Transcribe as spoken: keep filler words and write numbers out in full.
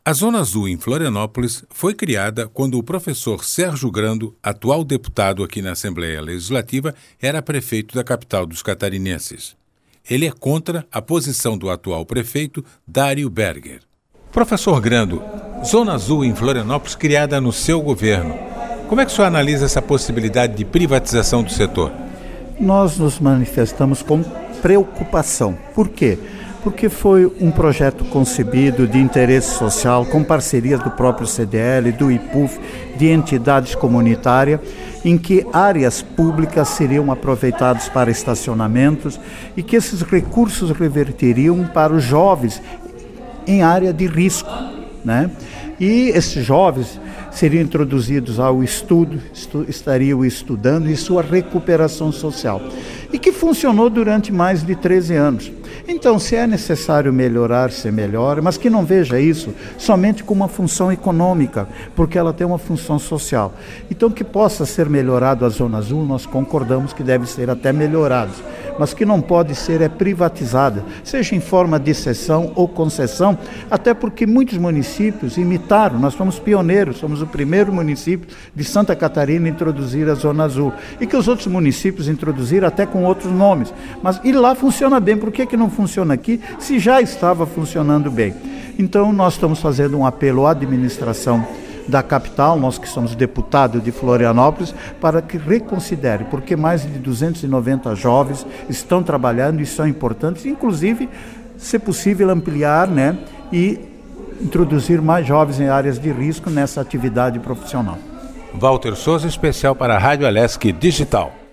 A Zona Azul em Florianópolis foi criada quando o professor Sérgio Grando, atual deputado aqui na Assembleia Legislativa, era prefeito da capital dos catarinenses. Ele é contra a posição do atual prefeito, Dário Berger. Professor Grando, Zona Azul em Florianópolis criada no seu governo. Como é que o senhor analisa essa possibilidade de privatização do setor? Nós nos manifestamos com preocupação. Por quê? Porque foi um projeto concebido de interesse social, com parcerias do próprio C D L, do I P U F, de entidades comunitárias, em que áreas públicas seriam aproveitadas para estacionamentos e que esses recursos reverteriam para os jovens em área de risco, né? E esses jovens seriam introduzidos ao estudo, estu, estariam estudando e sua recuperação social, e que funcionou durante mais de treze anos. Então, se é necessário melhorar, se melhora, mas que não veja isso somente como uma função econômica, porque ela tem uma função social. Então, que possa ser melhorado a Zona Azul, nós concordamos que deve ser até melhorado, mas que não pode ser é privatizada, seja em forma de cessão ou concessão, até porque muitos municípios imitaram, nós fomos pioneiros, somos o primeiro município de Santa Catarina a introduzir a Zona Azul, e que os outros municípios introduziram até com outros nomes, mas e lá funciona bem, por que que não funciona aqui, se já estava funcionando bem? Então nós estamos fazendo um apelo à administração da capital, nós que somos deputados de Florianópolis, para que reconsidere, porque mais de duzentos e noventa jovens estão trabalhando e são importantes, inclusive, se possível, ampliar, né, e introduzir mais jovens em áreas de risco nessa atividade profissional. Walter Souza, especial para a Rádio Alesc Digital.